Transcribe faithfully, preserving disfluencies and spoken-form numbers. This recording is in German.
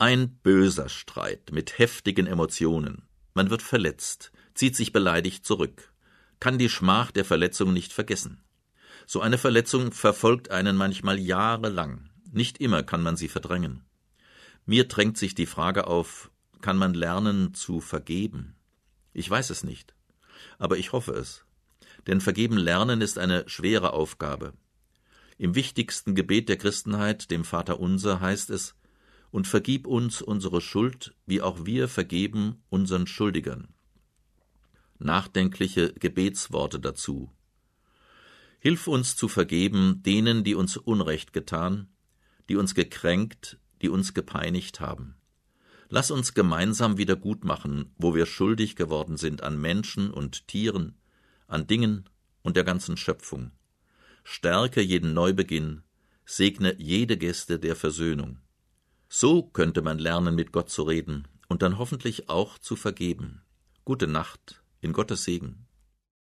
Ein böser Streit mit heftigen Emotionen. Man wird verletzt, zieht sich beleidigt zurück, kann die Schmach der Verletzung nicht vergessen. So eine Verletzung verfolgt einen manchmal jahrelang. Nicht immer kann man sie verdrängen. Mir drängt sich die Frage auf, kann man lernen zu vergeben? Ich weiß es nicht, aber ich hoffe es. Denn vergeben lernen ist eine schwere Aufgabe. Im wichtigsten Gebet der Christenheit, dem Vaterunser, heißt es: Und vergib uns unsere Schuld, wie auch wir vergeben unseren Schuldigern. Nachdenkliche Gebetsworte dazu. Hilf uns zu vergeben denen, die uns Unrecht getan, die uns gekränkt, die uns gepeinigt haben. Lass uns gemeinsam wieder gut machen, wo wir schuldig geworden sind an Menschen und Tieren, an Dingen und der ganzen Schöpfung. Stärke jeden Neubeginn, segne jede Geste der Versöhnung. So könnte man lernen, mit Gott zu reden und dann hoffentlich auch zu vergeben. Gute Nacht, in Gottes Segen.